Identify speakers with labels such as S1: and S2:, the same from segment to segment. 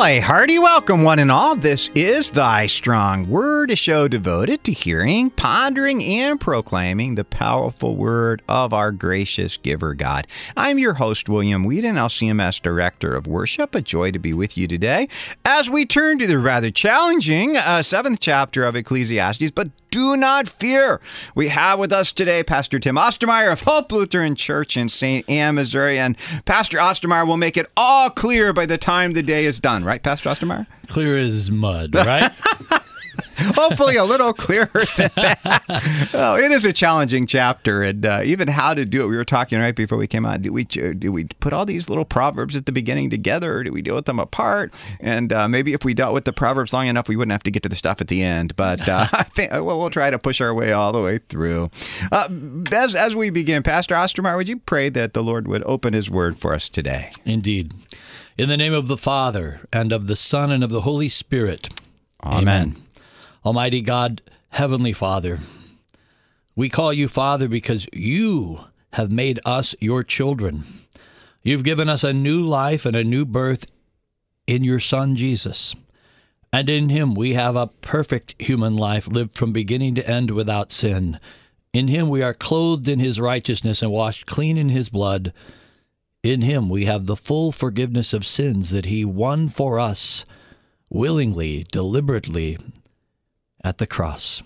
S1: Well, a hearty welcome, one and all. This is Thy Strong Word, a show devoted to hearing, pondering, and proclaiming the powerful word of our gracious giver God. I'm your host, William Whedon, LCMS Director of Worship. A joy to be with you today as we turn to the rather challenging 7th chapter of Ecclesiastes, but do not fear. We have with us today Pastor Tim Ostermeyer of Hope Lutheran Church in St. Anne, Missouri. And Pastor Ostermeyer will make it all clear by the time the day is done. Right, Pastor Ostermeyer?
S2: Clear as mud, right?
S1: Hopefully a little clearer than that. Oh, it is a challenging chapter, and even how to do it. We were talking right before we came on. Do we put all these little proverbs at the beginning together, or do we deal with them apart? And maybe if we dealt with the proverbs long enough, we wouldn't have to get to the stuff at the end. But I think we'll try to push our way all the way through. As we begin, Pastor Ostermeyer, would you pray that the Lord would open His Word for us today?
S2: Indeed. In the name of the Father, and of the Son, and of the Holy Spirit.
S1: Amen.
S2: Almighty God, Heavenly Father, we call you Father because you have made us your children. You've given us a new life and a new birth in your Son, Jesus. And in him we have a perfect human life lived from beginning to end without sin. In him we are clothed in his righteousness and washed clean in his blood. In him we have the full forgiveness of sins that he won for us willingly, deliberately, at the cross.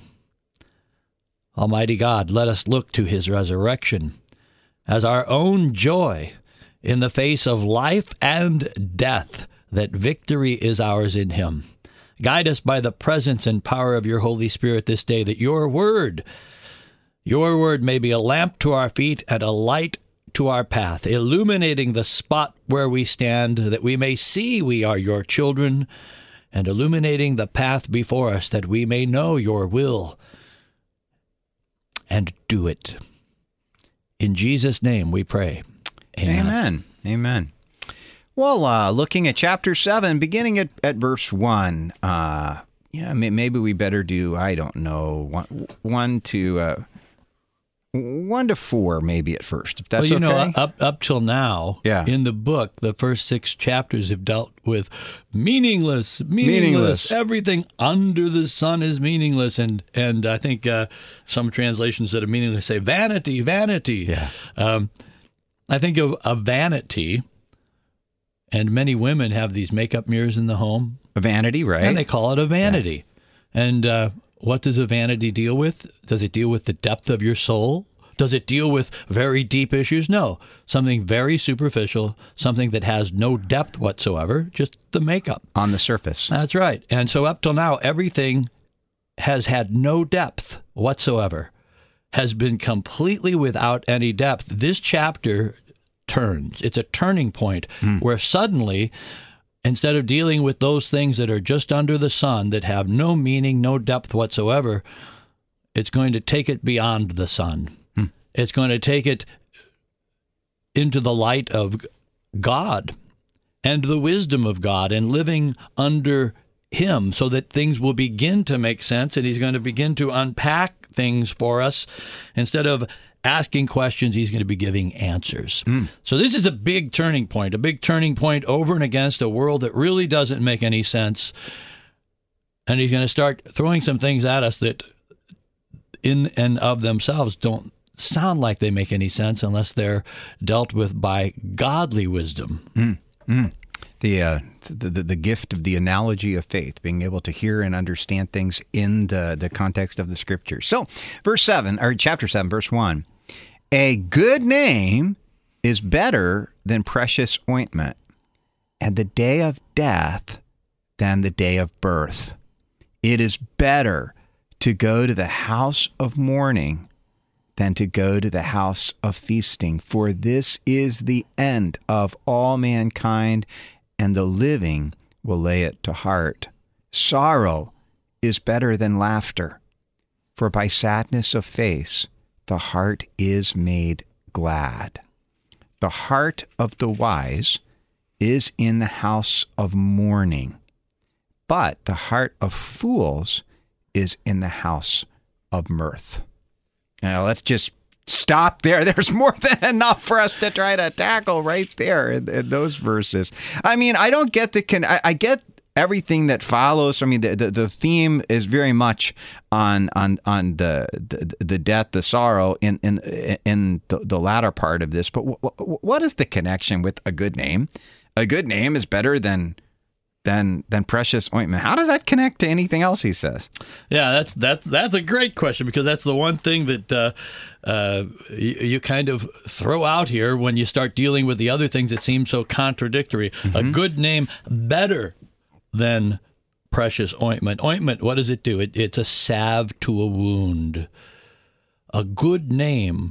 S2: Almighty God, let us look to his resurrection as our own joy in the face of life and death, that victory is ours in him. Guide us by the presence and power of your Holy Spirit this day, that your word may be a lamp to our feet and a light to our path, illuminating the spot where we stand, that we may see we are your children, and illuminating the path before us, that we may know your will and do it. In Jesus' name we pray. Amen.
S1: Amen. Well, looking at chapter 7, beginning at verse 1, maybe we better do, I don't know, 1 to 4 maybe at first, if that's okay.
S2: Up till now, in the book, the first 6 chapters have dealt with meaningless. Everything under the sun is meaningless, and I think some translations that are meaningless say vanity. Yeah. I think of a vanity, and many women have these makeup mirrors in the home.
S1: A vanity, right?
S2: And they call it a vanity. Yeah. And what does a vanity deal with? Does it deal with the depth of your soul? Does it deal with very deep issues? No. Something very superficial, something that has no depth whatsoever, just the makeup.
S1: On the surface.
S2: That's right. And so up till now, everything has had no depth whatsoever, has been completely without any depth. This chapter turns. It's a turning point where suddenly, instead of dealing with those things that are just under the sun, that have no meaning, no depth whatsoever, it's going to take it beyond the sun. It's going to take it into the light of God and the wisdom of God and living under him, so that things will begin to make sense, and he's going to begin to unpack things for us. Instead of asking questions, he's going to be giving answers. So this is a big turning point over and against a world that really doesn't make any sense. And he's going to start throwing some things at us that in and of themselves don't sound like they make any sense unless they're dealt with by godly wisdom.
S1: The gift of the analogy of faith, being able to hear and understand things in the context of the Scriptures. So, chapter 7, verse 1. A good name is better than precious ointment, and the day of death than the day of birth. It is better to go to the house of mourning than to go to the house of feasting, for this is the end of all mankind, and the living will lay it to heart. Sorrow is better than laughter, for by sadness of face the heart is made glad. The heart of the wise is in the house of mourning, but the heart of fools is in the house of mirth. Now, let's just stop there. There's more than enough for us to try to tackle right there in those verses. I mean, I don't get I get everything that follows. I mean, the theme is very much on the death, the sorrow in the latter part of this. But what is the connection with a good name? A good name is better than precious ointment. How does that connect to anything else he says?
S2: Yeah, that's a great question, because that's the one thing that you kind of throw out here when you start dealing with the other things that seem so contradictory. Mm-hmm. A good name better than precious ointment. Ointment, what does it do? It's a salve to a wound. A good name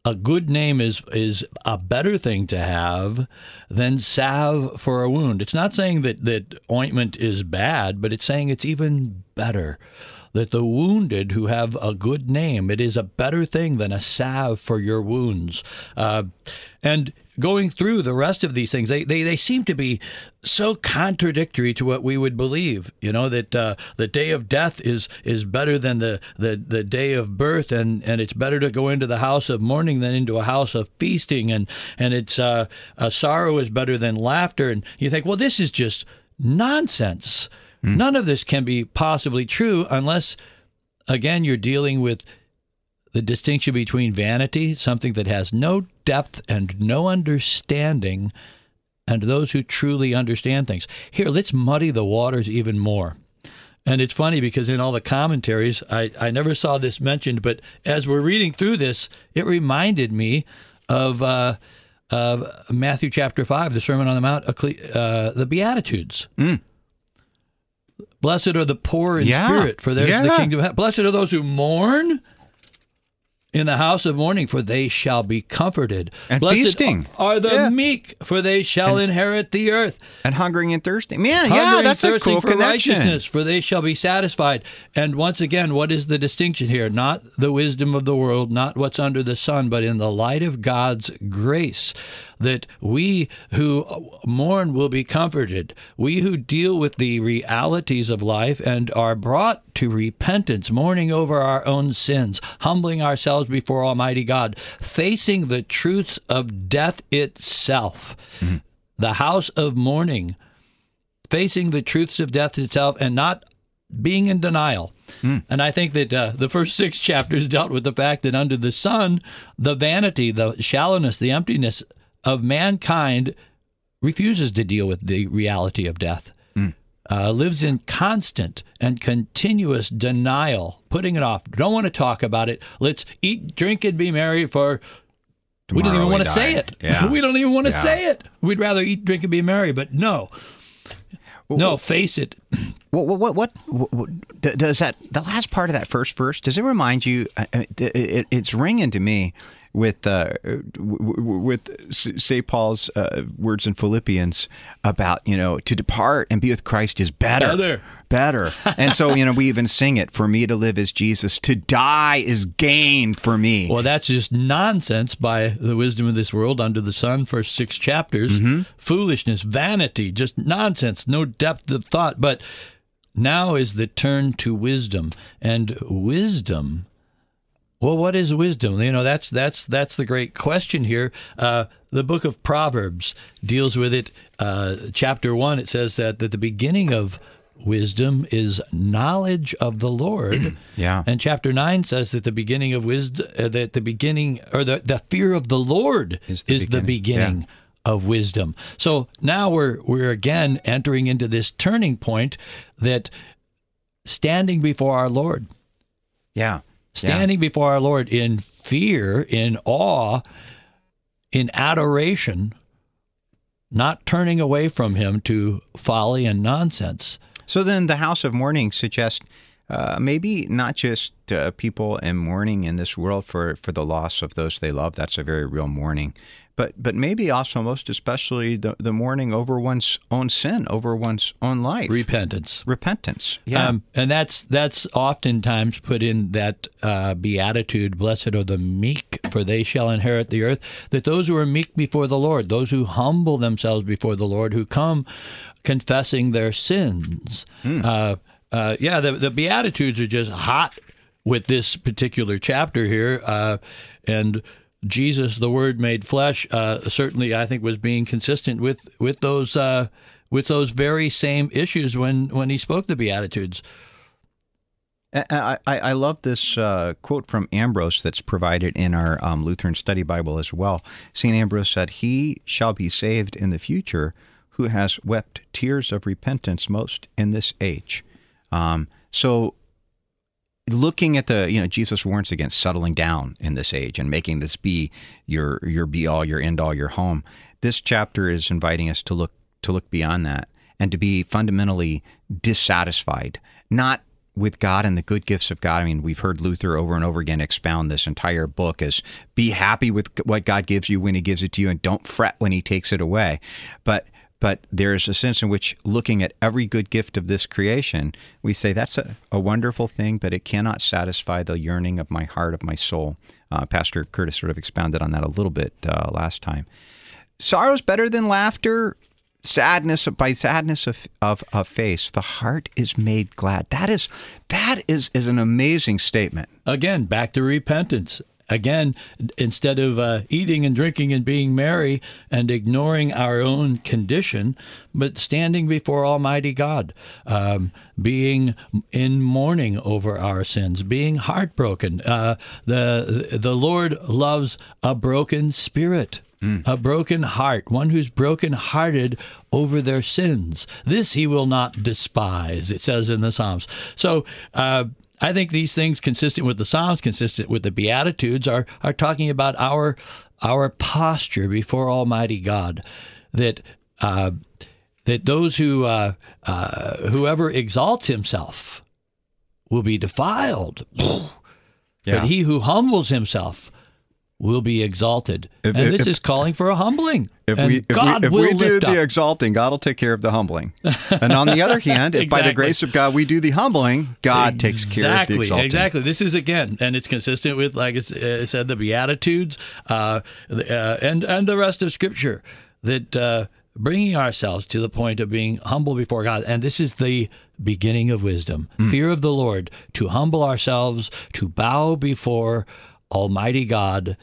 S2: is a better thing to have than salve for a wound. It's not saying that ointment is bad, but it's saying it's even better. That the wounded who have a good name, it is a better thing than a salve for your wounds. And going through the rest of these things, they seem to be so contradictory to what we would believe. That the day of death is better than the day of birth, and it's better to go into the house of mourning than into a house of feasting, and it's sorrow is better than laughter. And you think, well, this is just nonsense. None of this can be possibly true unless, again, you're dealing with the distinction between vanity, something that has no depth and no understanding, and those who truly understand things. Here, let's muddy the waters even more. And it's funny because in all the commentaries, I never saw this mentioned, but as we're reading through this, it reminded me of Matthew chapter 5, the Sermon on the Mount, the Beatitudes. Blessed are the poor in spirit, for theirs is the kingdom of heaven. Blessed are those who mourn in the house of mourning, for they shall be comforted.
S1: And
S2: blessed
S1: feasting
S2: are the meek, for they shall inherit the earth.
S1: And hungering and thirsting. Man, that's a cool
S2: for
S1: connection.
S2: Righteousness, for they shall be satisfied. And once again, what is the distinction here? Not the wisdom of the world, not what's under the sun, but in the light of God's grace, that we who mourn will be comforted. We who deal with the realities of life and are brought to repentance, mourning over our own sins, humbling ourselves before Almighty God, facing the truths of death itself. Mm-hmm. The house of mourning, facing the truths of death itself and not being in denial. And I think that the first 6 chapters dealt with the fact that under the sun, the vanity, the shallowness, the emptiness of mankind refuses to deal with the reality of death, lives in constant and continuous denial, putting it off. Don't want to talk about it. Let's eat, drink, and be merry, for we don't even want to say it.
S1: Yeah.
S2: We don't even want to say it. We'd rather eat, drink, and be merry, but no. No, face it.
S1: What does that, the last part of that first verse, does it remind you, it's ringing to me with St. Paul's words in Philippians about, to depart and be with Christ is better. And so, we even sing it, for me to live is Jesus, to die is gain for me.
S2: Well, that's just nonsense by the wisdom of this world under the sun, first 6 chapters. Mm-hmm. Foolishness, vanity, just nonsense, no depth of thought. But now is the turn to wisdom. And wisdom, well, what is wisdom? That's the great question here. The book of Proverbs deals with it. Chapter 1, it says that the beginning of wisdom is knowledge of the Lord.
S1: Yeah. And
S2: chapter 9 says that the beginning of wisdom, the fear of the Lord is the beginning of wisdom. So now we're again entering into this turning point that standing before our Lord.
S1: Yeah.
S2: Standing before our Lord in fear, in awe, in adoration, not turning away from Him to folly and nonsense.
S1: So then the house of mourning suggests maybe not just people in mourning in this world for the loss of those they love. That's a very real mourning. But maybe also most especially the mourning over one's own sin, over one's own life. Repentance. Yeah.
S2: And that's oftentimes put in that beatitude, blessed are the meek, for they shall inherit the earth, that those who are meek before the Lord, those who humble themselves before the Lord, who come confessing their sins. The Beatitudes are just hot with this particular chapter here, and Jesus, the Word made flesh, certainly I think was being consistent with those very same issues when he spoke the Beatitudes.
S1: I love this quote from Ambrose that's provided in our Lutheran Study Bible as well. St. Ambrose said, "He shall be saved in the future who has wept tears of repentance most in this age." So looking at Jesus warns against settling down in this age and making this be your be all, your end all, your home. This chapter is inviting us to look beyond that and to be fundamentally dissatisfied, not with God and the good gifts of God. I mean, we've heard Luther over and over again expound this entire book as be happy with what God gives you when he gives it to you and don't fret when he takes it away. But there's a sense in which looking at every good gift of this creation, we say that's a wonderful thing, but it cannot satisfy the yearning of my heart, of my soul. Pastor Curtis sort of expounded on that a little bit last time. Sorrow's better than laughter. Sadness of face, the heart is made glad. That is an amazing statement.
S2: Again, back to repentance. Again, instead of eating and drinking and being merry and ignoring our own condition, but standing before Almighty God, being in mourning over our sins, being heartbroken. The Lord loves a broken spirit. A broken heart, one who's broken-hearted over their sins. This he will not despise, it says in the Psalms. So I think these things, consistent with the Psalms, consistent with the Beatitudes, are talking about our posture before Almighty God. That those whoever exalts himself will be defiled.
S1: Yeah.
S2: But he who humbles himself will be exalted. This is calling for a humbling.
S1: If we do the exalting, God will take care of the humbling. And on the other hand, if by the grace of God we do the humbling, God takes care of the exalting.
S2: Exactly. This is, again, and it's consistent with, like it said, the Beatitudes and the rest of Scripture, that bringing ourselves to the point of being humble before God. And this is the beginning of wisdom. Fear of the Lord, to humble ourselves, to bow before Almighty God.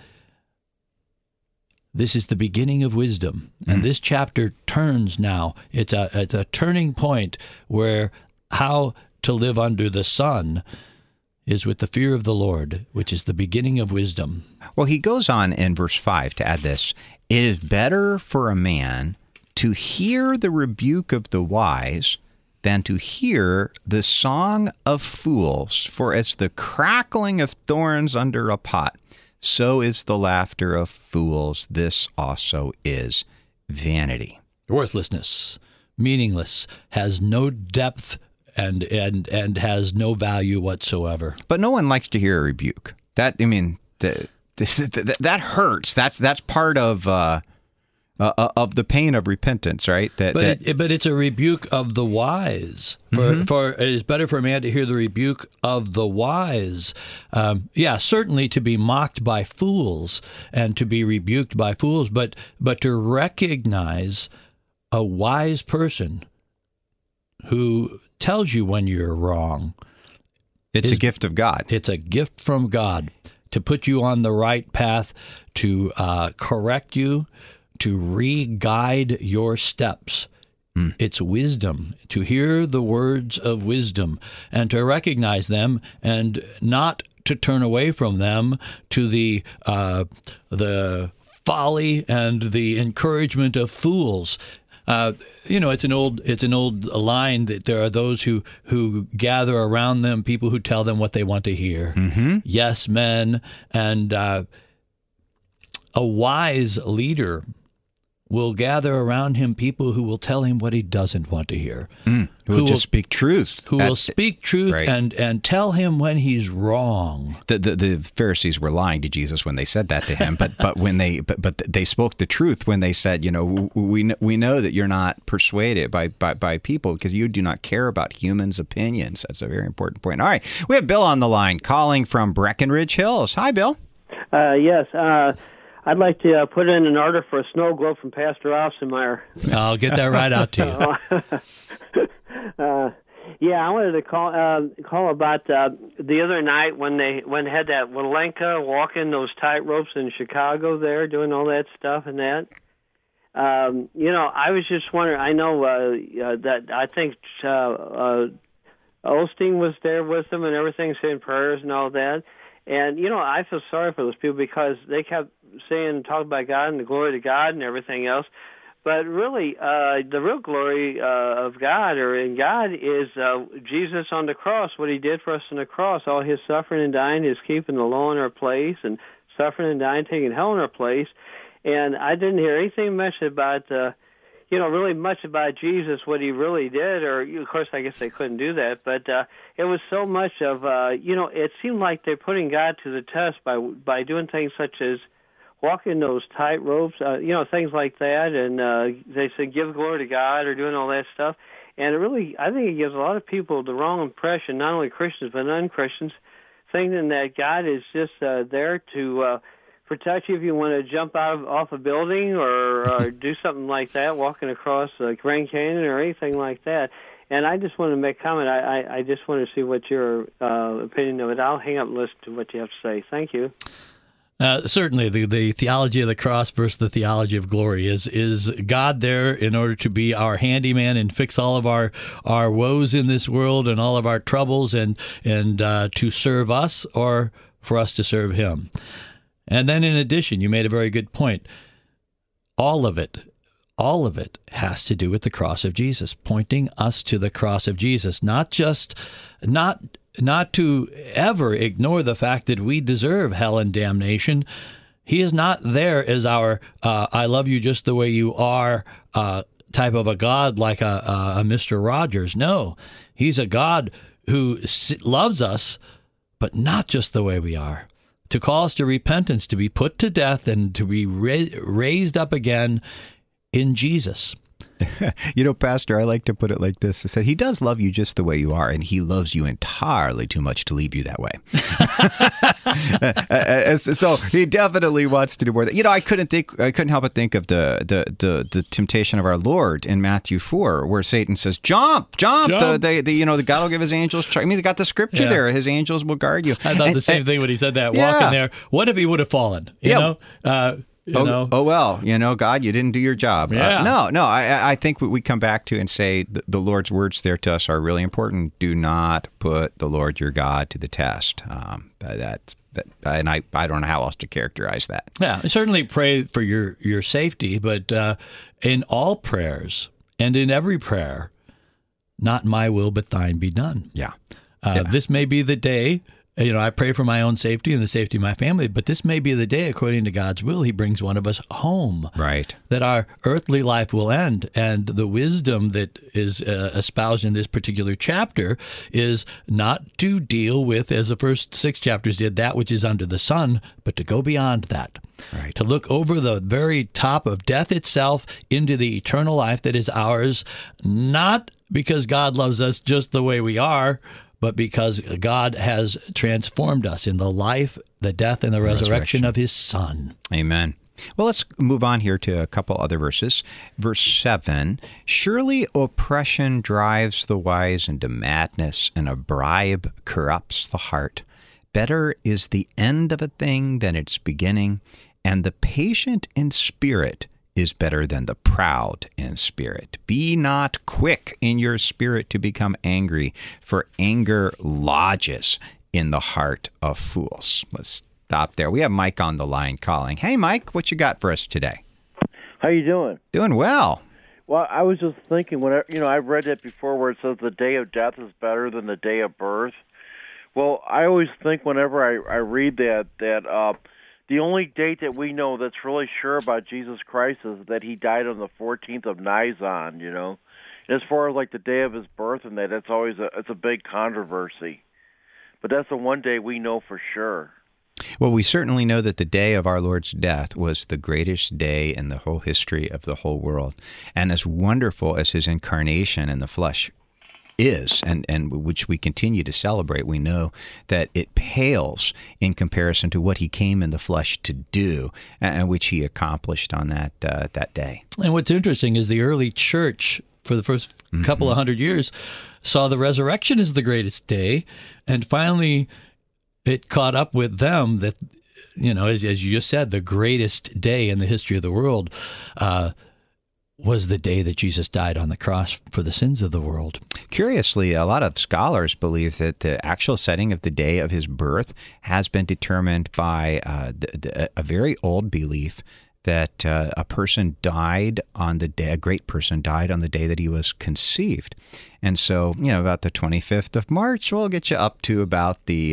S2: This is the beginning of wisdom. And this chapter turns now. It's a turning point where how to live under the sun is with the fear of the Lord, which is the beginning of wisdom.
S1: Well, he goes on in verse 5 to add this: "It is better for a man to hear the rebuke of the wise than to hear the song of fools. For as the crackling of thorns under a pot, so is the laughter of fools. This also is vanity."
S2: Worthlessness, meaningless, has no depth and has no value whatsoever.
S1: But no one likes to hear a rebuke. That hurts. That's part of the pain of repentance, right?
S2: But it's a rebuke of the wise. For it is better for a man to hear the rebuke of the wise. Certainly to be mocked by fools and to be rebuked by fools, but to recognize a wise person who tells you when you're wrong.
S1: It's a gift of God.
S2: It's a gift from God to put you on the right path, to correct you, to re-guide your steps. It's wisdom, to hear the words of wisdom and to recognize them and not to turn away from them to the folly and the encouragement of fools. It's an old line that there are those who gather around them people who tell them what they want to hear. Yes, men, and a wise leader will gather around him people who will tell him what he doesn't want to hear.
S1: Who will just speak truth.
S2: Who will speak truth, right, and tell him when he's wrong.
S1: The Pharisees were lying to Jesus when they said that to him, but they spoke the truth when they said, we know that you're not persuaded by people because you do not care about humans' opinions. That's a very important point. All right, we have Bill on the line calling from Breckenridge Hills. Hi, Bill.
S3: Yes. I'd like to put in an order for a snow globe from Pastor Offenmeyer.
S2: I'll get that right out to
S3: Yeah, I wanted to call about the other night when they had that Walenka walking those tight ropes in Chicago there, doing all that stuff and that. I was just wondering. I know that I think Osteen was there with them and everything, saying prayers and all that. And I feel sorry for those people because they kept saying, talking about God and the glory to God and everything else. But really, the real glory of God, or in God, is Jesus on the cross, what he did for us on the cross, all his suffering and dying, his keeping the law in our place, and suffering and dying, taking hell in our place. And I didn't hear anything mentioned about, really much about Jesus, what he really did, or, of course, I guess they couldn't do that. But it was so much of, it seemed like they're putting God to the test by doing things such as walking those tight ropes, things like that, and they said give glory to God or doing all that stuff. And I think it gives a lot of people the wrong impression, not only Christians but non-Christians, thinking that God is just there to protect you if you want to jump off a building or do something like that, walking across Grand Canyon or anything like that. And I just want to make a comment. I just want to see what your opinion of it. I'll hang up and listen to what you have to say. Thank you.
S2: Certainly, the theology of the cross versus the theology of glory. Is God there in order to be our handyman and fix all of our woes in this world and all of our troubles and to serve us, or for us to serve him? And then in addition, you made a very good point. All of it has to do with the cross of Jesus, pointing us to the cross of Jesus, not to ever ignore the fact that we deserve hell and damnation. He is not there as our I love you just the way you are type of a God like a Mr. Rogers. No, he's a God who loves us, but not just the way we are, to call us to repentance, to be put to death, and to be raised up again in Jesus.
S1: Pastor, I like to put it like this. I said, he does love you just the way you are, and he loves you entirely too much to leave you that way. So he definitely wants to do more. I couldn't help but think of the temptation of our Lord in Matthew 4, where Satan says, jump. The God will give his angels charge. I mean, they got the scripture there. His angels will guard you.
S2: I thought the same thing when he said that, walking there. What if he would have fallen? You know? God, you didn't do your job. Yeah.
S1: I think what we come back to and say the Lord's words there to us are really important. Do not put the Lord your God to the test. And I don't know how else to characterize that.
S2: Yeah, certainly pray for your safety, but in all prayers and in every prayer, not my will but thine be done.
S1: Yeah.
S2: This may be the day. I pray for my own safety and the safety of my family, but this may be the day, according to God's will, he brings one of us home.
S1: Right.
S2: That our earthly life will end. And the wisdom that is espoused in this particular chapter is not to deal with, as the first 6 chapters did, that which is under the sun, but to go beyond that.
S1: Right.
S2: To look over the very top of death itself into the eternal life that is ours, not because God loves us just the way we are, but because God has transformed us in the life, the death, and the resurrection of his Son.
S1: Amen. Well, let's move on here to a couple other verses. Verse 7, surely oppression drives the wise into madness, and a bribe corrupts the heart. Better is the end of a thing than its beginning, and the patient in spirit is better than the proud in spirit. Be not quick in your spirit to become angry, for anger lodges in the heart of fools. Let's stop there. We have Mike on the line calling. Hey, Mike, what you got for us today?
S4: How you doing?
S1: Doing well.
S4: Well, I was just thinking, I've read that before where it says the day of death is better than the day of birth. Well, I always think whenever I read that the only date that we know that's really sure about Jesus Christ is that he died on the 14th of Nisan, And as far as like the day of his birth and that, it's a big controversy. But that's the one day we know for sure.
S1: Well, we certainly know that the day of our Lord's death was the greatest day in the whole history of the whole world. And as wonderful as his incarnation in the flesh is, and which we continue to celebrate, we know that it pales in comparison to what he came in the flesh to do, and which he accomplished on that day.
S2: And what's interesting is the early church for the first couple of 100 years, saw the resurrection as the greatest day, and finally it caught up with them that, as you just said, the greatest day in the history of the world was the day that Jesus died on the cross for the sins of the world.
S1: Curiously, a lot of scholars believe that the actual setting of the day of his birth has been determined by a very old belief that a person died on the day, a great person died on the day that he was conceived. And so, about the 25th of March, we'll get you up to about the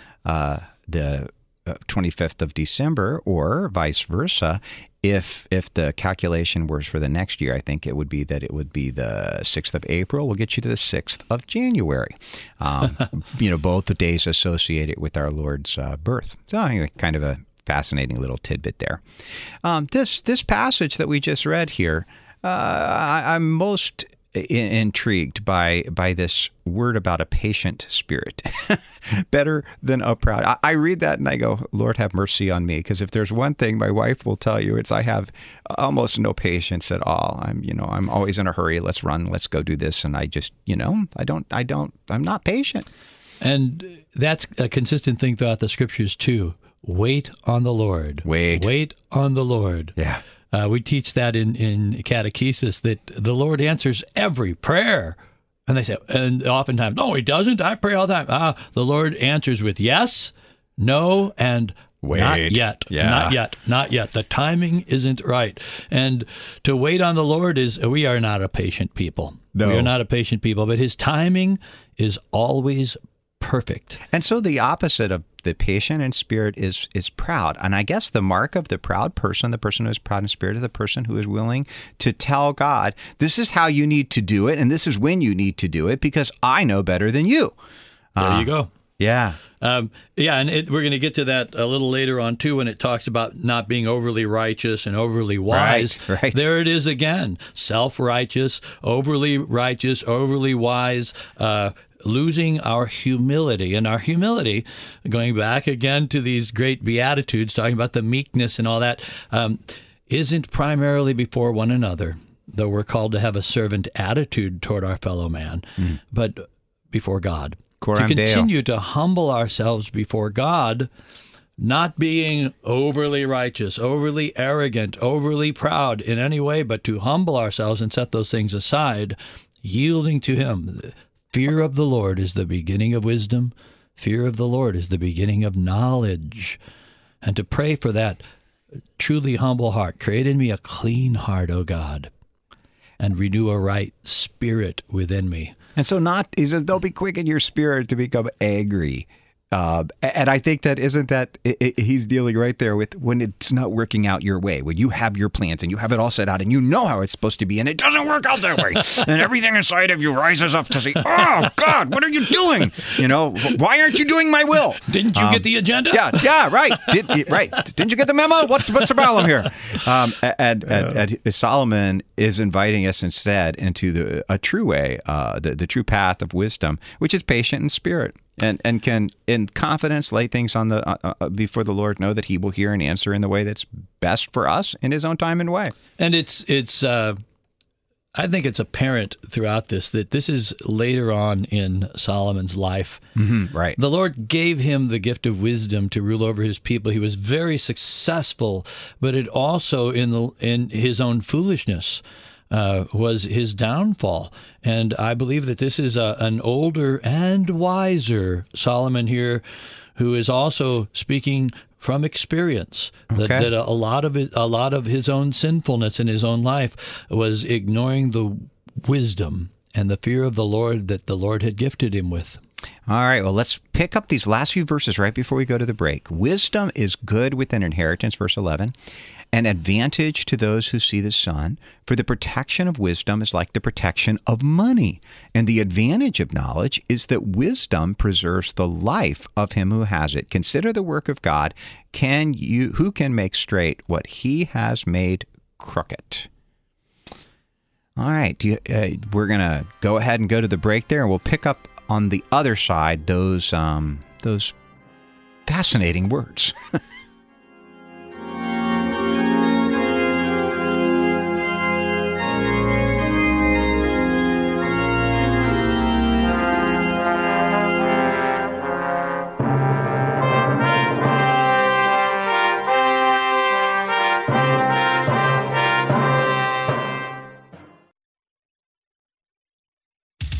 S1: 25th of December, or vice versa. If the calculation was for the next year, I think it would be the 6th of April. We'll get you to the 6th of January. Both the days associated with our Lord's birth. So anyway, kind of a fascinating little tidbit there. This passage that we just read here, I'm most intrigued by this word about a patient spirit. Better than a proud. I read that and I go, Lord, have mercy on me, because if there's one thing my wife will tell you, it's I have almost no patience at all. I'm always in a hurry. Let's run. Let's go do this. And I just, I'm not patient.
S2: And that's a consistent thing throughout the scriptures too. Wait on the Lord. Wait on the Lord.
S1: Yeah.
S2: We teach that in catechesis, that the Lord answers every prayer. And they say, and oftentimes, no, he doesn't. I pray all the time. The Lord answers with yes, no, and
S1: wait.
S2: Not yet.
S1: Yeah.
S2: Not yet. The timing isn't right. And to wait on the Lord we are not a patient people.
S1: No.
S2: We are not a patient people, but his timing is always perfect.
S1: And so the opposite of the patient in spirit is proud. And I guess the mark of the proud person, the person who is proud in spirit, is the person who is willing to tell God, this is how you need to do it, and this is when you need to do it, because I know better than you.
S2: There you go.
S1: Yeah.
S2: And we're going to get to that a little later on, too, when it talks about not being overly righteous and overly wise.
S1: Right.
S2: There it is again. Self-righteous, overly wise, losing our humility. And our humility, going back again to these great Beatitudes, talking about the meekness and all that, isn't primarily before one another, though we're called to have a servant attitude toward our fellow man, but before God.
S1: Coram
S2: to
S1: Deo.
S2: continue to humble ourselves before God, not being overly righteous, overly arrogant, overly proud in any way, but to humble ourselves and set those things aside, yielding to him. Fear of the Lord is the beginning of wisdom. Fear of the Lord is the beginning of knowledge. And to pray for that truly humble heart. Create in me a clean heart, O God, and renew a right spirit within me.
S1: And so he says, don't be quick in your spirit to become angry. And I think he's dealing right there with when it's not working out your way, when you have your plans and you have it all set out and you know how it's supposed to be and it doesn't work out that way. And everything inside of you rises up to say, oh, God, what are you doing? Why aren't you doing my will?
S2: Didn't you get the agenda?
S1: Yeah, right. Didn't you get the memo? What's the problem here? And Solomon is inviting us instead into a true way, the true path of wisdom, which is patient in spirit. And can, in confidence, lay things on before the Lord, know that He will hear and answer in the way that's best for us in His own time and way.
S2: And it's I think it's apparent throughout this that this is later on in Solomon's life.
S1: Mm-hmm, right.
S2: The Lord gave him the gift of wisdom to rule over His people. He was very successful, but it also in his own foolishness was his downfall. And I believe that this is an older and wiser Solomon here, who is also speaking from experience.
S1: Okay.
S2: That a lot of his own sinfulness in his own life was ignoring the wisdom and the fear of the Lord that the Lord had gifted him with.
S1: All right, well, let's pick up these last few verses right before we go to the break. Wisdom is good with an inheritance, verse 11, an advantage to those who see the sun. For the protection of wisdom is like the protection of money. And the advantage of knowledge is that wisdom preserves the life of him who has it. Consider the work of God. Who can make straight what He has made crooked? All right, we're going to go ahead and go to the break there, and we'll pick up on the other side those fascinating words.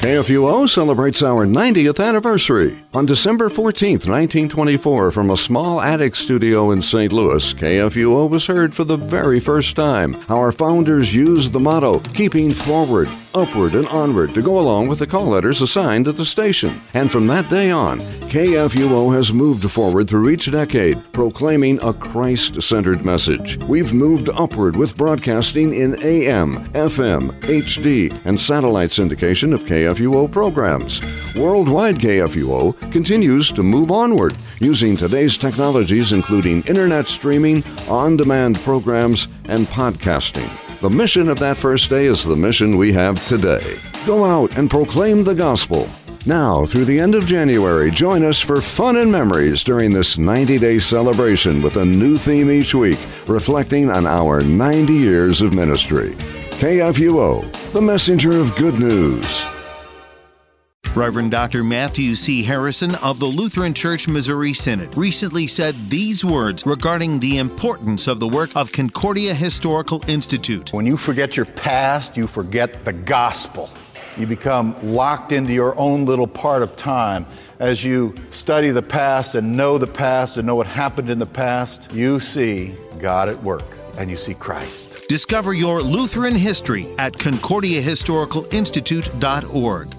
S5: KFUO celebrates our 90th anniversary. On December 14th, 1924, from a small attic studio in St. Louis, KFUO was heard for the very first time. Our founders used the motto, keeping forward, upward, and onward, to go along with the call letters assigned at the station. And from that day on, KFUO has moved forward through each decade, proclaiming a Christ-centered message. We've moved upward with broadcasting in AM, FM, HD, and satellite syndication of KFUO programs. Worldwide KFUO continues to move onward, using today's technologies including internet streaming, on-demand programs, and podcasting. The mission of that first day is the mission we have today. Go out and proclaim the gospel. Now, through the end of January, join us for fun and memories during this 90-day celebration with a new theme each week, reflecting on our 90 years of ministry. KFUO, the messenger of good news.
S6: Reverend Dr. Matthew C. Harrison of the Lutheran Church Missouri Synod recently said these words regarding the importance of the work of Concordia Historical Institute.
S7: When you forget your past, you forget the gospel. You become locked into your own little part of time. As you study the past and know what happened in the past, you see God at work and you see Christ.
S6: Discover your Lutheran history at concordiahistoricalinstitute.org.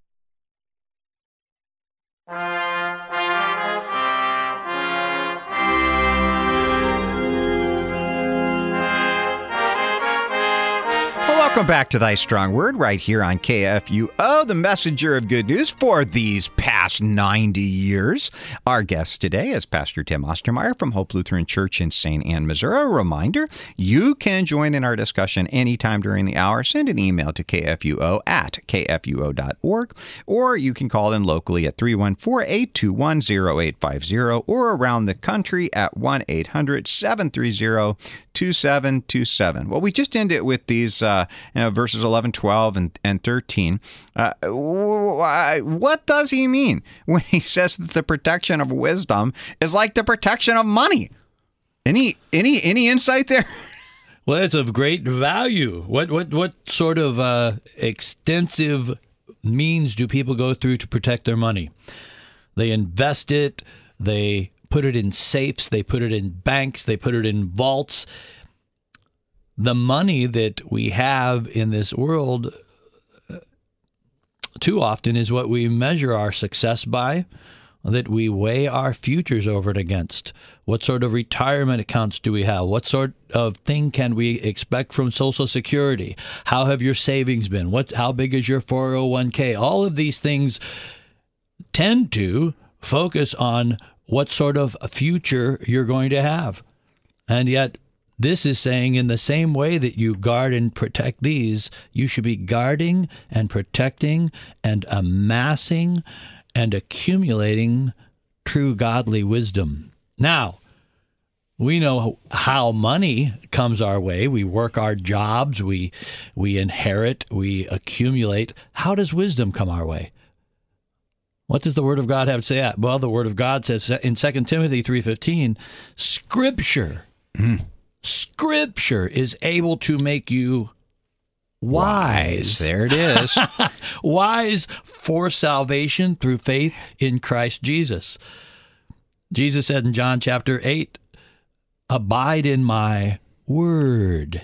S1: Welcome back to Thy Strong Word right here on KFUO, the messenger of good news for these past 90 years. Our guest today is Pastor Tim Ostermeyer from Hope Lutheran Church in St. Ann, Missouri. A reminder, you can join in our discussion anytime during the hour. Send an email to kfuo@kfuo.org, or you can call in locally at 314-821-0850 or around the country at 1-800-730-2727. Well, we just ended with these verses 11, 12, and 13. What does he mean when he says that the protection of wisdom is like the protection of money? Any insight there?
S2: Well, it's of great value. What sort of extensive means do people go through to protect their money? They invest it, they put it in safes, they put it in banks, they put it in vaults. The money that we have in this world too often is what we measure our success by, that we weigh our futures over it against. What sort of retirement accounts do we have? What sort of thing can we expect from Social Security? How have your savings been? How big is your 401k? All of these things tend to focus on what sort of a future you're going to have. And yet, this is saying in the same way that you guard and protect these, you should be guarding and protecting and amassing and accumulating true godly wisdom. Now, we know how money comes our way. We work our jobs, we inherit, we accumulate. How does wisdom come our way? What does the Word of God have to say? Well, the Word of God says in 2 Timothy 3:15, Scripture is able to make you wise.
S1: There it is.
S2: Wise for salvation through faith in Christ Jesus. Jesus said in John chapter 8, abide in my word,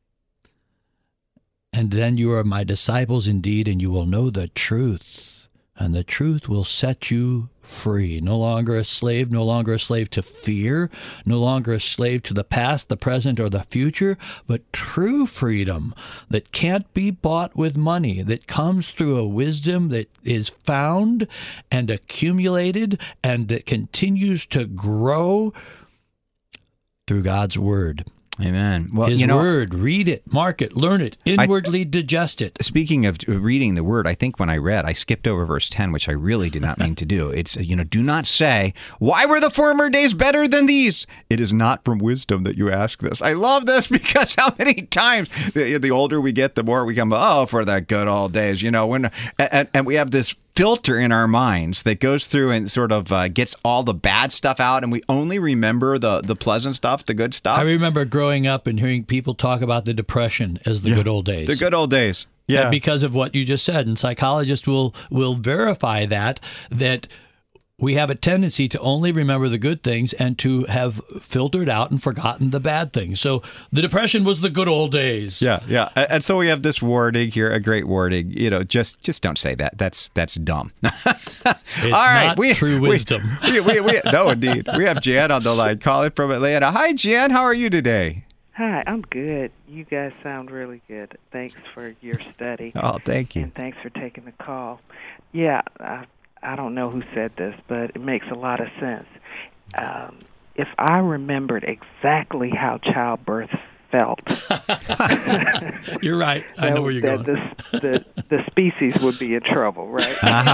S2: and then you are my disciples indeed, and you will know the truth. And the truth will set you free. No longer a slave to fear, no longer a slave to the past, the present, or the future, but true freedom that can't be bought with money, that comes through a wisdom that is found and accumulated and that continues to grow through God's Word.
S1: Amen. Well,
S2: His Word, read it, mark it, learn it, inwardly digest it.
S1: Speaking of reading the Word, I think when I read, I skipped over verse 10, which I really did not mean to do. It's, do not say, why were the former days better than these? It is not from wisdom that you ask this. I love this because how many times the older we get, the more we come, for the good old days, and we have this filter in our minds that goes through and sort of gets all the bad stuff out, and we only remember the pleasant stuff, the good stuff.
S2: I remember growing up and hearing people talk about the Depression as the good old days.
S1: The good old days. Yeah.
S2: Because of what you just said. And psychologists will verify that we have a tendency to only remember the good things and to have filtered out and forgotten the bad things. So the Depression was the good old days.
S1: Yeah. And so we have this wording here, a great wording. Just don't say that. That's dumb.
S2: It's
S1: All right,
S2: not true wisdom.
S1: No, indeed. We have Jan on the line calling from Atlanta. Hi, Jan. How are you today?
S8: Hi, I'm good. You guys sound really good. Thanks for your study.
S1: Oh, thank you.
S8: And thanks for taking the call. Yeah, I don't know who said this, but it makes a lot of sense. If I remembered exactly how childbirth felt,
S2: you're right. I know where you're going.
S8: The species would be in trouble, right?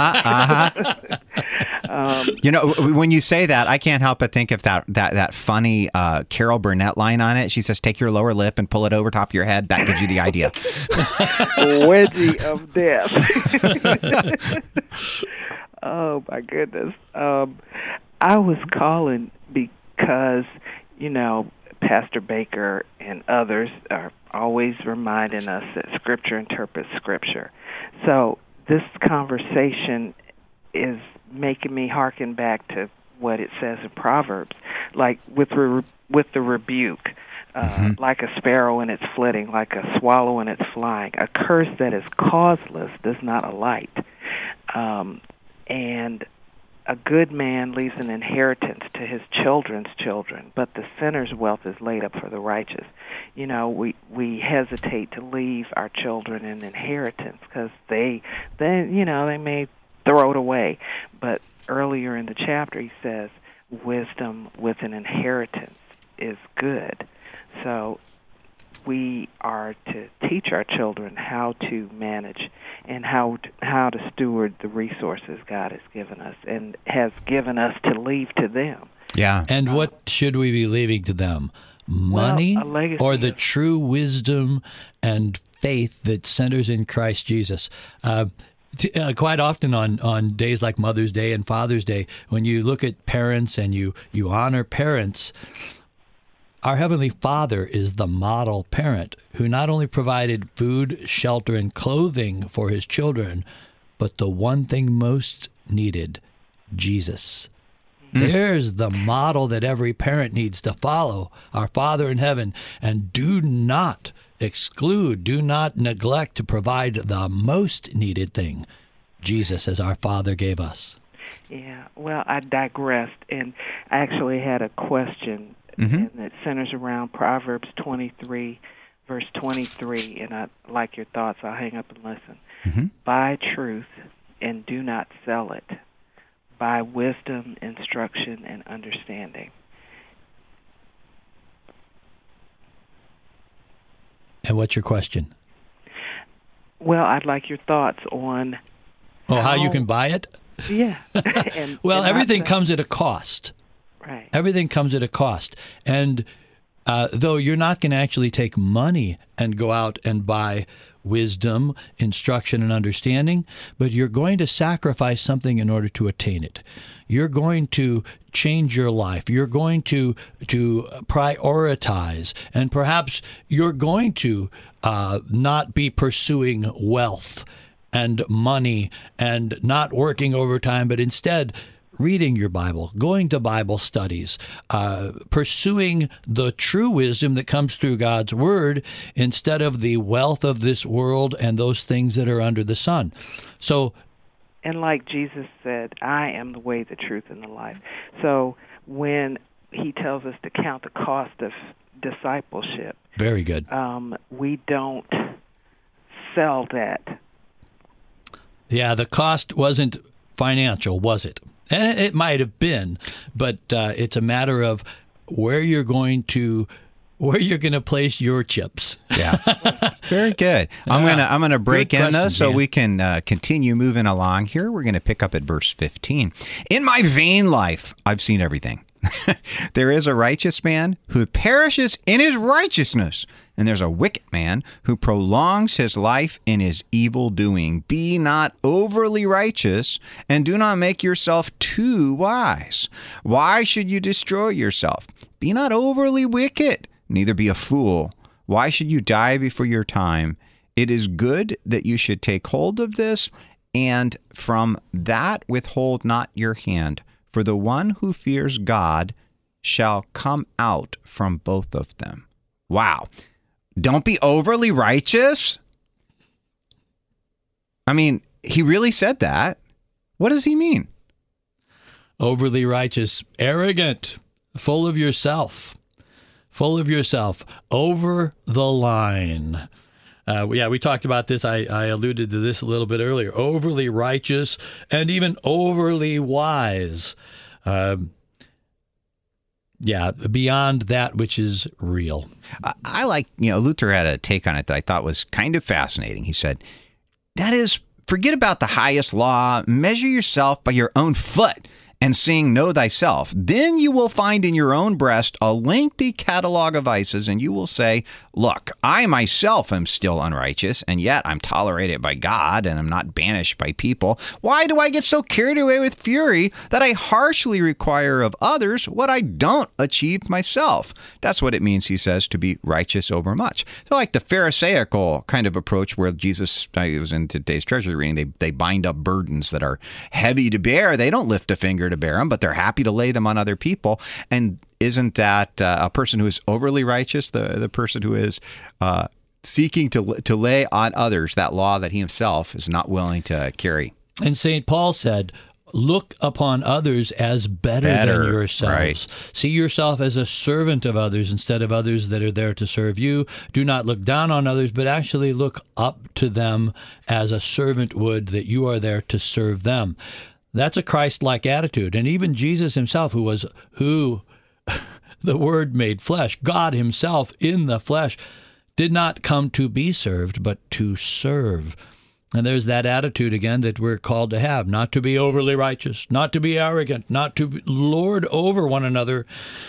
S1: When you say that, I can't help but think of that funny Carol Burnett line on it. She says, "Take your lower lip and pull it over top of your head." That gives you the idea.
S8: Wedgie of death. Oh, my goodness. I was calling because, Pastor Baker and others are always reminding us that Scripture interprets Scripture. So this conversation is making me hearken back to what it says in Proverbs, like with the rebuke. Like a sparrow in its flitting, like a swallow in its flying. A curse that is causeless does not alight. And a good man leaves an inheritance to his children's children, but the sinner's wealth is laid up for the righteous. We hesitate to leave our children an inheritance because they may throw it away. But earlier in the chapter, he says, wisdom with an inheritance is good. So we are to teach our children how to manage and how to steward the resources God has given us and has given us to leave to them.
S1: Yeah.
S2: And what should we be leaving to them? Money or the true wisdom and faith that centers in Christ Jesus? Quite often on days like Mother's Day and Father's Day, when you look at parents and you honor parents, our Heavenly Father is the model parent who not only provided food, shelter, and clothing for his children, but the one thing most needed, Jesus. There's the model that every parent needs to follow, our Father in heaven. And do not exclude, do not neglect to provide the most needed thing, Jesus, as our Father gave us.
S8: Yeah, well, I digressed and actually had a question. And it centers around Proverbs 23, verse 23, and I like your thoughts. I'll hang up and listen. Buy truth and do not sell it. Buy wisdom, instruction, and understanding.
S2: And what's your question?
S8: Well, I'd like your thoughts on
S2: how you can buy it?
S8: Yeah.
S2: Everything comes at a cost.
S8: Right.
S2: Everything comes at a cost. And though you're not going to actually take money and go out and buy wisdom, instruction, and understanding, but you're going to sacrifice something in order to attain it. You're going to change your life. You're going to prioritize. And perhaps you're going to not be pursuing wealth and money and not working overtime, but instead reading your Bible, going to Bible studies, pursuing the true wisdom that comes through God's Word instead of the wealth of this world and those things that are under the sun. So,
S8: and like Jesus said, I am the way, the truth, and the life. So when he tells us to count the cost of discipleship,
S2: very good.
S8: We don't sell that.
S2: Yeah, the cost wasn't financial, was it? And it might have been, but it's a matter of where you're going to place your chips.
S1: Yeah, very good. I'm gonna break in though, so we can continue moving along here. We're gonna pick up at verse 15. In my vain life, I've seen everything. There is a righteous man who perishes in his righteousness, and there's a wicked man who prolongs his life in his evil doing. Be not overly righteous, and do not make yourself too wise. Why should you destroy yourself? Be not overly wicked, neither be a fool. Why should you die before your time, It is good that you should take hold of this, and from that withhold not your hand. For the one who fears God shall come out from both of them. Wow. Don't be overly righteous. I mean, he really said that. What does he mean?
S2: Overly righteous, arrogant, full of yourself, over the line. We talked about this. I alluded to this a little bit earlier. Overly righteous and even overly wise. Beyond that which is real.
S1: I like, Luther had a take on it that I thought was kind of fascinating. He said, that is, forget about the highest law, measure yourself by your own foot, and saying, know thyself. Then you will find in your own breast a lengthy catalog of vices, and you will say, look, I myself am still unrighteous, and yet I'm tolerated by God, and I'm not banished by people. Why do I get so carried away with fury that I harshly require of others what I don't achieve myself? That's what it means, he says, to be righteous over much. So like the Pharisaical kind of approach where Jesus, it was in today's treasury reading, they bind up burdens that are heavy to bear. They don't lift a finger to bear them, but they're happy to lay them on other people. And isn't that a person who is overly righteous, the person who is seeking to lay on others that law that he himself is not willing to carry?
S2: And St. Paul said, look upon others as better than yourselves.
S1: Right.
S2: See yourself as a servant of others instead of others that are there to serve you. Do not look down on others, but actually look up to them as a servant would, that you are there to serve them. That's a Christ-like attitude. And even Jesus himself, who the Word made flesh, God himself in the flesh, did not come to be served, but to serve. And there's that attitude again that we're called to have, not to be overly righteous, not to be arrogant, not to lord over one another,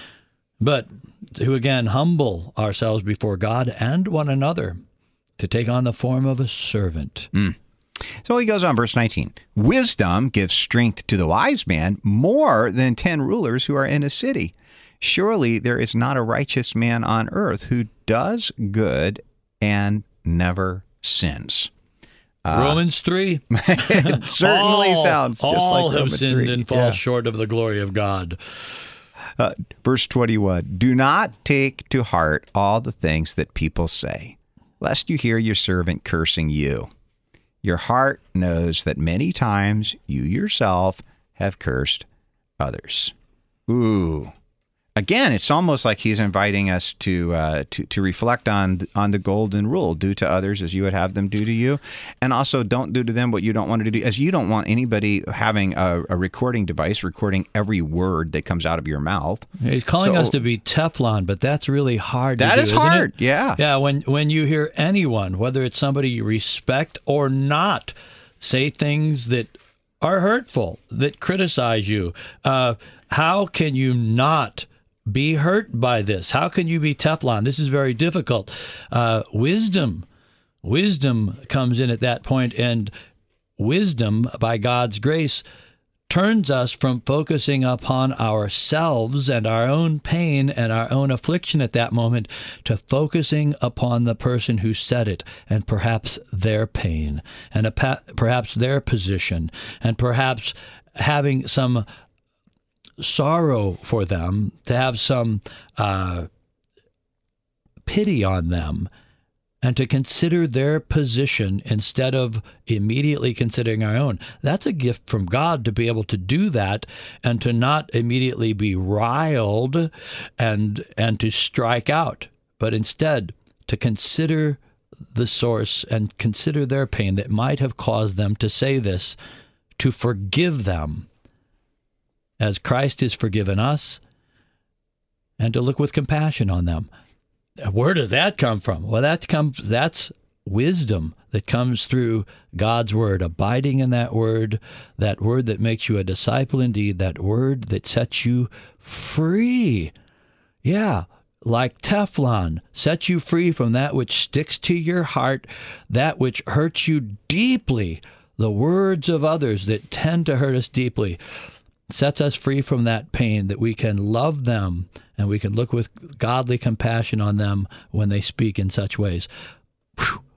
S2: but to again humble ourselves before God and one another, to take on the form of a servant.
S1: So he goes on, verse 19. Wisdom gives strength to the wise man more than 10 rulers who are in a city. Surely there is not a righteous man on earth who does good and never sins.
S2: Romans 3.
S1: It certainly sounds just like
S2: all have
S1: Romans
S2: sinned
S1: 3.
S2: and fall short of the glory of God.
S1: Verse 21. Do not take to heart all the things that people say, lest you hear your servant cursing you. Your heart knows that many times you yourself have cursed others. Ooh. Again, it's almost like he's inviting us to reflect on the golden rule: do to others as you would have them do to you, and also don't do to them what you don't want to do. As you don't want anybody having a recording device recording every word that comes out of your mouth.
S2: He's calling us to be Teflon, but that's really hard.
S1: That
S2: to do,
S1: is
S2: isn't
S1: hard.
S2: It?
S1: Yeah.
S2: When you hear anyone, whether it's somebody you respect or not, say things that are hurtful, that criticize you, how can you not be hurt by this? How can you be Teflon? This is very difficult. Wisdom comes in at that point, and wisdom, by God's grace, turns us from focusing upon ourselves and our own pain and our own affliction at that moment to focusing upon the person who said it, and perhaps their pain, and perhaps their position, and perhaps having some sorrow for them, to have some pity on them, and to consider their position instead of immediately considering our own. That's a gift from God, to be able to do that and to not immediately be riled and to strike out, but instead to consider the source and consider their pain that might have caused them to say this, to forgive them as Christ has forgiven us, and to look with compassion on them. Where does that come from? Well, that's wisdom that comes through God's word, abiding in that word that makes you a disciple indeed, that word that sets you free. Yeah, like Teflon, sets you free from that which sticks to your heart, that which hurts you deeply, the words of others that tend to hurt us deeply. Sets us free from that pain, that we can love them and we can look with godly compassion on them when they speak in such ways. Whew.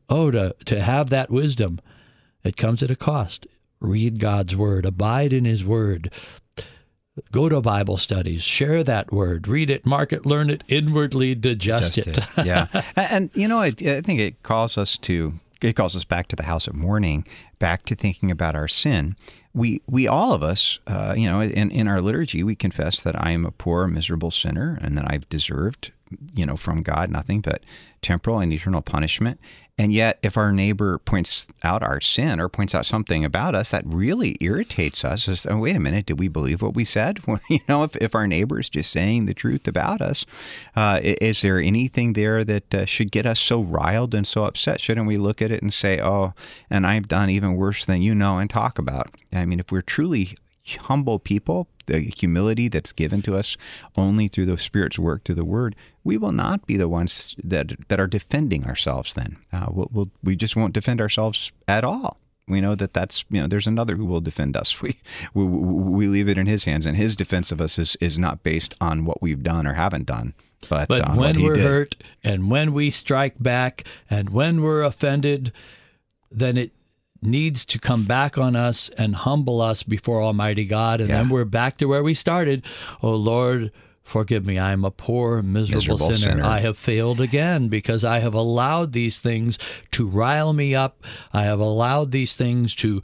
S2: Oh, to have that wisdom, it comes at a cost. Read God's word. Abide in his word. Go to Bible studies. Share that word. Read it, mark it, learn it, inwardly digest it.
S1: Yeah. And, I think it calls us back to the house of mourning, back to thinking about our sin. We all of us, in our liturgy, we confess that I am a poor, miserable sinner and that I've deserved, from God nothing but temporal and eternal punishment. And yet, if our neighbor points out our sin or points out something about us that really irritates us, wait a minute, did we believe what we said? If our neighbor is just saying the truth about us, is there anything there that should get us so riled and so upset? Shouldn't we look at it and say, oh, and I've done even worse than and talk about? I mean, if we're truly humble people, the humility that's given to us only through the Spirit's work, through the Word, we will not be the ones that are defending ourselves then. We just won't defend ourselves at all. We know that's, there's another who will defend us. We leave it in his hands, and his defense of us is not based on what we've done or haven't done, but on
S2: when
S1: what
S2: we're
S1: he did.
S2: hurt and when we strike back and when we're offended, then it needs to come back on us and humble us before Almighty God. And then we're back to where we started. Oh, Lord, forgive me. I am a poor, miserable sinner. I have failed again because I have allowed these things to rile me up. I have allowed these things to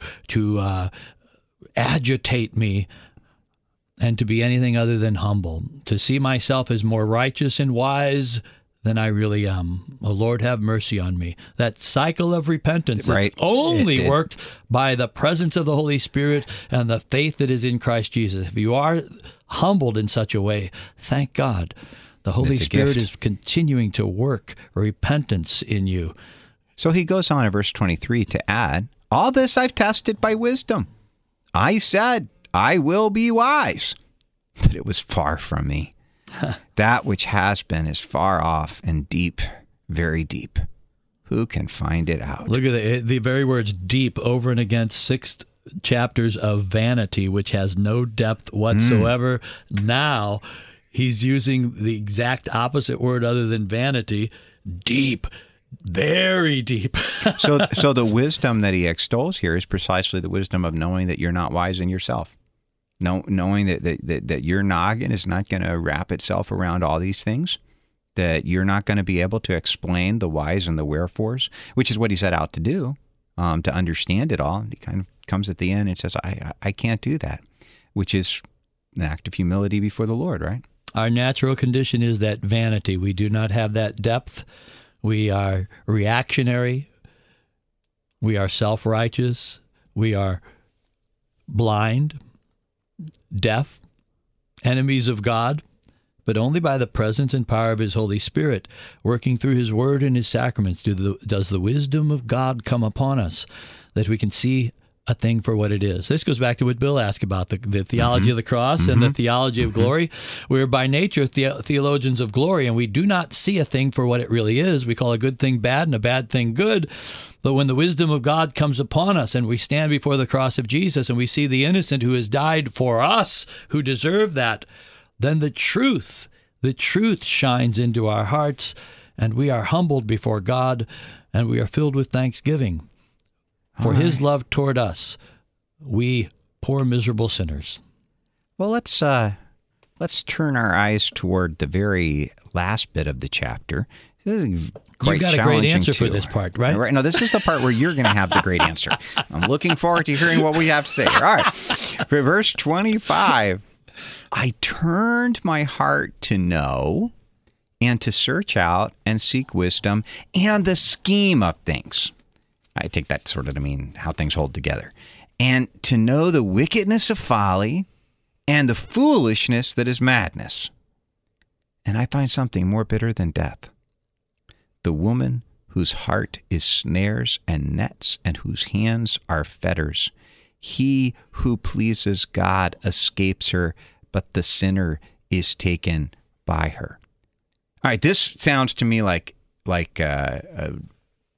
S2: agitate me and to be anything other than humble, to see myself as more righteous and wise than I really am. Oh, Lord, have mercy on me. That cycle of repentance that's only worked by the presence of the Holy Spirit and the faith that is in Christ Jesus. If you are humbled in such a way, thank God. The Holy Spirit is continuing to work repentance in you.
S1: So he goes on in verse 23 to add, all this I've tested by wisdom. I said, I will be wise, but it was far from me. That which has been is far off and deep, very deep. Who can find it out?
S2: Look at the very words deep over and against 6 chapters of vanity, which has no depth whatsoever. Now he's using the exact opposite word other than vanity, deep, very deep.
S1: So the wisdom that he extols here is precisely the wisdom of knowing that you're not wise in yourself. Knowing that your noggin is not going to wrap itself around all these things, that you're not going to be able to explain the whys and the wherefores, which is what he set out to do, to understand it all. He kind of comes at the end and says, I can't do that, which is an act of humility before the Lord, right?
S2: Our natural condition is that vanity. We do not have that depth. We are reactionary. We are self-righteous. We are blind, deaf, enemies of God, but only by the presence and power of his Holy Spirit, working through his word and his sacraments, does the wisdom of God come upon us, that we can see a thing for what it is. This goes back to what Bill asked about, the theology of the cross and the theology of glory. We're by nature theologians of glory, and we do not see a thing for what it really is. We call a good thing bad and a bad thing good. But when the wisdom of God comes upon us and we stand before the cross of Jesus and we see the innocent who has died for us, who deserve that, then the truth shines into our hearts, and we are humbled before God, and we are filled with thanksgiving for his love toward us, we poor miserable sinners.
S1: Well, let's turn our eyes toward the very last bit of the chapter. This is quite
S2: You've got a great answer for this part, right?
S1: Right. No, this is the part where you're going to have the great answer. I'm looking forward to hearing what we have to say. All right. For verse 25, I turned my heart to know and to search out and seek wisdom and the scheme of things. I take that sort of to mean how things hold together. And to know the wickedness of folly and the foolishness that is madness. And I find something more bitter than death. The woman whose heart is snares and nets and whose hands are fetters. He who pleases God escapes her, but the sinner is taken by her. All right, this sounds to me like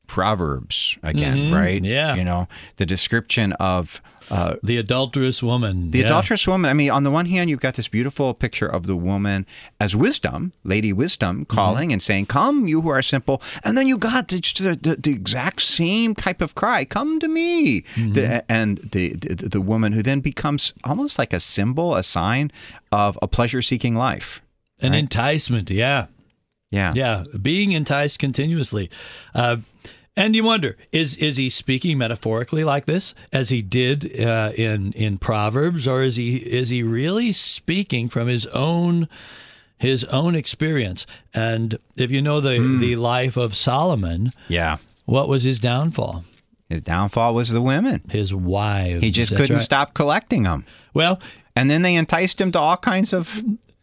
S1: Proverbs again, right?
S2: Yeah.
S1: You know, the description of
S2: the adulterous woman.
S1: The adulterous woman. I mean, on the one hand, you've got this beautiful picture of the woman as wisdom, Lady Wisdom, calling and saying, "Come, you who are simple." And then you got the exact same type of cry, "Come to me." The woman who then becomes almost like a symbol, a sign of a pleasure-seeking life.
S2: An
S1: right?
S2: enticement, yeah. Yeah, being enticed continuously. And you wonder, is he speaking metaphorically like this, as he did in Proverbs, or is he really speaking from his own experience? And if you know the life of Solomon, what was his downfall?
S1: His downfall was the women,
S2: his wives.
S1: He just couldn't stop collecting them.
S2: Well,
S1: and then they enticed him to all kinds of.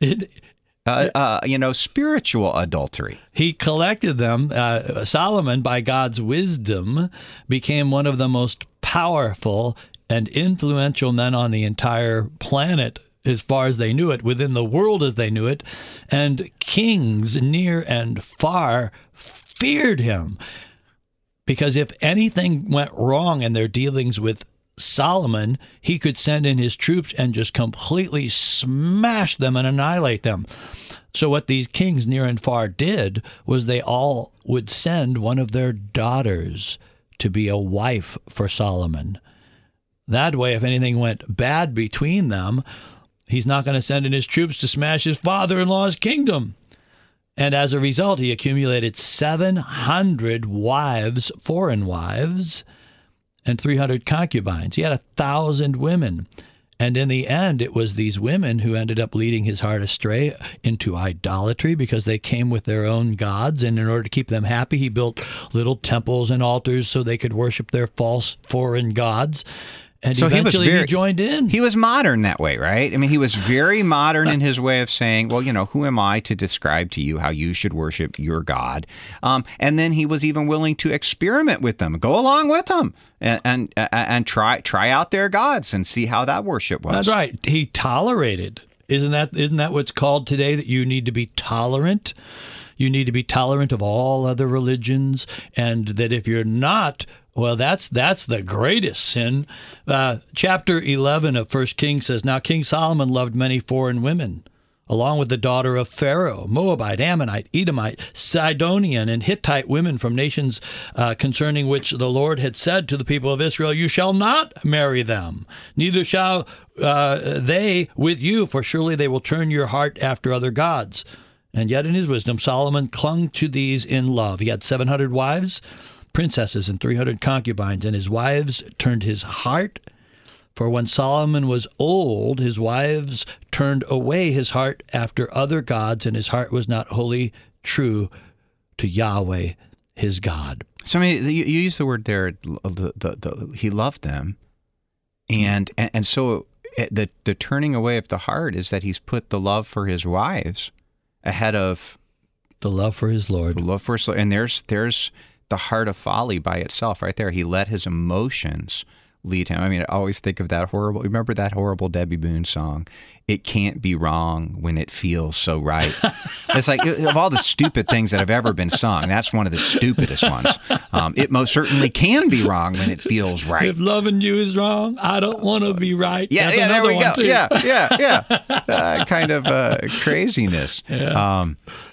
S1: Spiritual adultery.
S2: He collected them. Solomon, by God's wisdom, became one of the most powerful and influential men on the entire planet, as far as they knew it, within the world as they knew it. And kings near and far feared him. Because if anything went wrong in their dealings with Solomon, he could send in his troops and just completely smash them and annihilate them. So what these kings near and far did was they all would send one of their daughters to be a wife for Solomon. That way, if anything went bad between them, he's not going to send in his troops to smash his father-in-law's kingdom. And as a result, he accumulated 700 wives, foreign wives, and 300 concubines. He had 1,000 women. And in the end, it was these women who ended up leading his heart astray into idolatry, because they came with their own gods. And in order to keep them happy, he built little temples and altars so they could worship their false foreign gods. And so eventually he joined in.
S1: He was modern that way, right? I mean, he was very modern in his way of saying, well, who am I to describe to you how you should worship your God? And then he was even willing to experiment with them, go along with them, and try out their gods and see how that worship was.
S2: That's right. He tolerated. Isn't that what's called today, that you need to be tolerant? You need to be tolerant of all other religions, and that if you're not, well, that's the greatest sin. Chapter 11 of 1 Kings says, "Now King Solomon loved many foreign women, along with the daughter of Pharaoh, Moabite, Ammonite, Edomite, Sidonian, and Hittite women from nations concerning which the Lord had said to the people of Israel, 'You shall not marry them, neither shall they with you, for surely they will turn your heart after other gods.' And yet in his wisdom, Solomon clung to these in love. He had 700 wives, princesses, and 300 concubines, and his wives turned his heart. For when Solomon was old, his wives turned away his heart after other gods, and his heart was not wholly true to Yahweh, his God."
S1: So, I mean, you use the word there, he loved them, and so the turning away of the heart is that he's put the love for his wives ahead of
S2: the love for his Lord.
S1: The love for his Lord. And there's the heart of folly by itself right there. He let his emotions lead him. I mean, I always think of remember that horrible Debbie Boone song, "It Can't Be Wrong When It Feels So Right." It's like, of all the stupid things that have ever been sung, that's one of the stupidest ones. It most certainly can be wrong when it feels right.
S2: If loving you is wrong, I don't want to be right.
S1: Yeah,
S2: that's
S1: there we go.
S2: Too.
S1: Yeah. Kind of craziness.
S2: Yeah.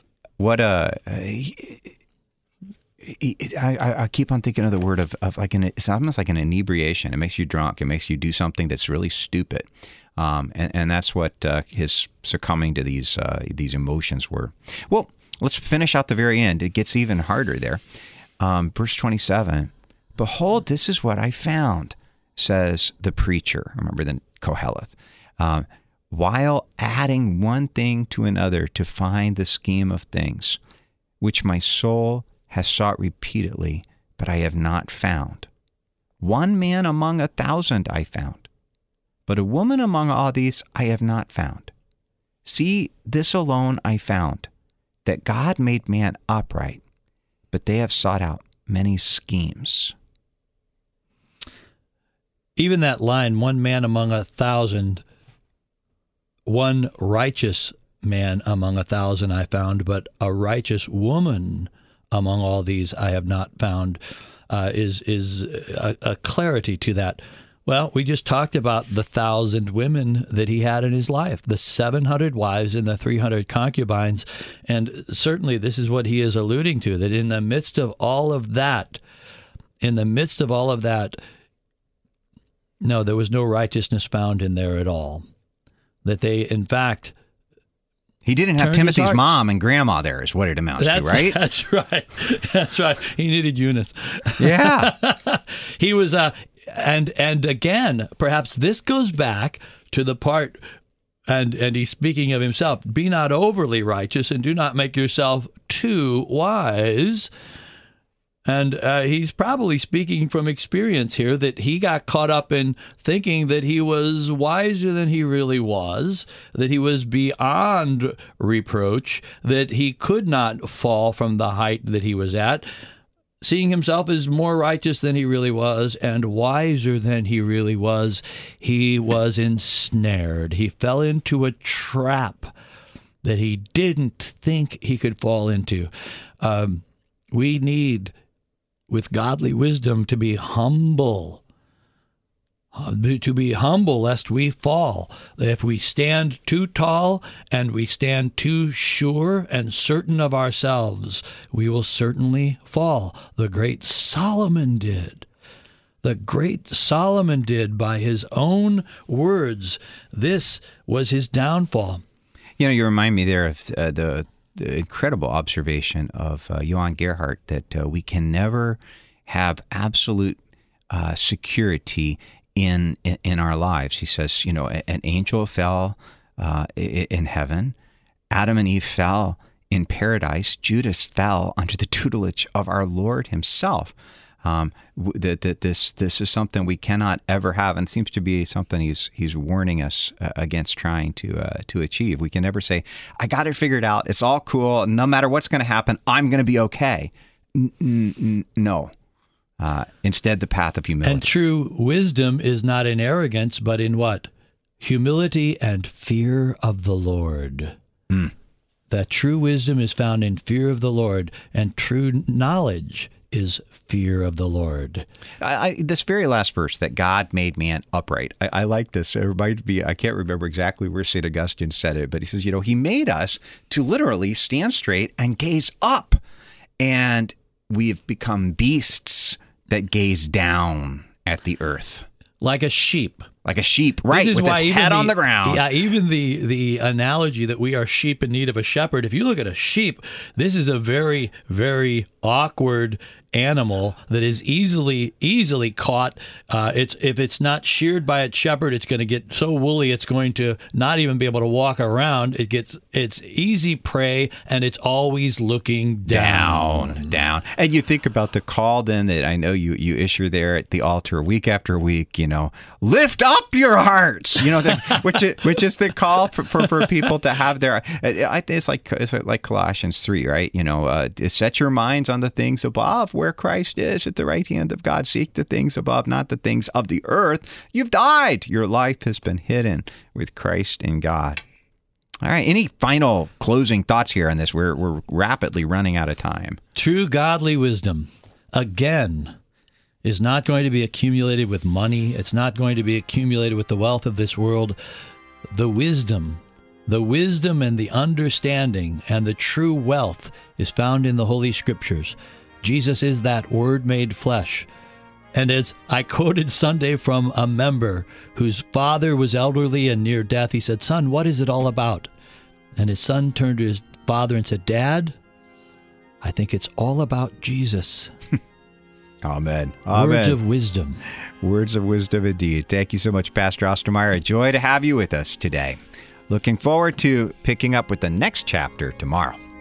S1: I keep on thinking of the word of like it's almost like an inebriation. It makes you drunk. It makes you do something that's really stupid, and that's what his succumbing to these emotions were. Well, let's finish out the very end. It gets even harder there. Verse 27. "Behold, this is what I found," says the preacher. Remember the Koheleth. "While adding one thing to another to find the scheme of things, which my soul has sought repeatedly, but I have not found. One man among 1,000 I found, but a woman among all these I have not found. See, this alone I found, that God made man upright, but they have sought out many schemes."
S2: Even that line, "one man among 1,000, one righteous man among 1,000 I found, but a righteous woman among all these I have not found is a clarity to that. Well, we just talked about the 1,000 women that he had in his life, the 700 wives and the 300 concubines. And certainly this is what he is alluding to, that in the midst of all of that, no, there was no righteousness found in there at all. That they, in fact,
S1: he didn't have Timothy's mom and grandma there, is what it amounts to, right?
S2: That's right. That's right. He needed Eunice.
S1: Yeah.
S2: He was, and again, perhaps this goes back to the part, and he's speaking of himself, be not overly righteous and do not make yourself too wise. And he's probably speaking from experience here, that he got caught up in thinking that he was wiser than he really was, that he was beyond reproach, that he could not fall from the height that he was at, seeing himself as more righteous than he really was and wiser than he really was. He was ensnared. He fell into a trap that he didn't think he could fall into. We need, with godly wisdom, to be humble, lest we fall. If we stand too tall and we stand too sure and certain of ourselves, we will certainly fall. The great Solomon did. The great Solomon did by his own words. This was his downfall.
S1: You know, you remind me there of the incredible observation of Johann Gerhardt that we can never have absolute security in our lives. He says, you know, an angel fell in heaven, Adam and Eve fell in paradise, Judas fell under the tutelage of our Lord himself. This is something we cannot ever have, and seems to be something he's warning us against trying to achieve. We can never say, I got it figured out, it's all cool, no matter what's going to happen, I'm going to be okay. No. Instead, the path of humility.
S2: And true wisdom is not in arrogance, but in what? Humility and fear of the Lord. That true wisdom is found in fear of the Lord, and true knowledge is fear of the Lord.
S1: This very last verse, that God made man upright. I like this. It reminds me, I can't remember exactly where St. Augustine said it, but he says, you know, he made us to literally stand straight and gaze up. And we have become beasts that gaze down at the earth.
S2: Like a sheep.
S1: Like a sheep, right, with its head on the ground.
S2: Yeah, even the analogy that we are sheep in need of a shepherd. If you look at a sheep, this is a very, very awkward animal that is easily caught. If it's not sheared by its shepherd, it's going to get so woolly it's going to not even be able to walk around. It's easy prey, and it's always looking down.
S1: And you think about the call then that I know you issue there at the altar week after week. You know, lift up your hearts. You know, which is the call for people to have their. I think it's like Colossians 3, right? You know, set your minds on the things above, where Christ is at the right hand of God. Seek the things above, not the things of the earth. You've died. Your life has been hidden with Christ in God. All right. Any final closing thoughts here on this? We're rapidly running out of time.
S2: True godly wisdom, again, is not going to be accumulated with money. It's not going to be accumulated with the wealth of this world. The wisdom and the understanding and the true wealth is found in the Holy Scriptures. Jesus is that Word made flesh. And as I quoted Sunday from a member whose father was elderly and near death, he said, "Son, what is it all about?" And his son turned to his father and said, "Dad, I think it's all about Jesus."
S1: Amen.
S2: Words of wisdom.
S1: Words of wisdom indeed. Thank you so much, Pastor Ostermeyer. A joy to have you with us today. Looking forward to picking up with the next chapter tomorrow.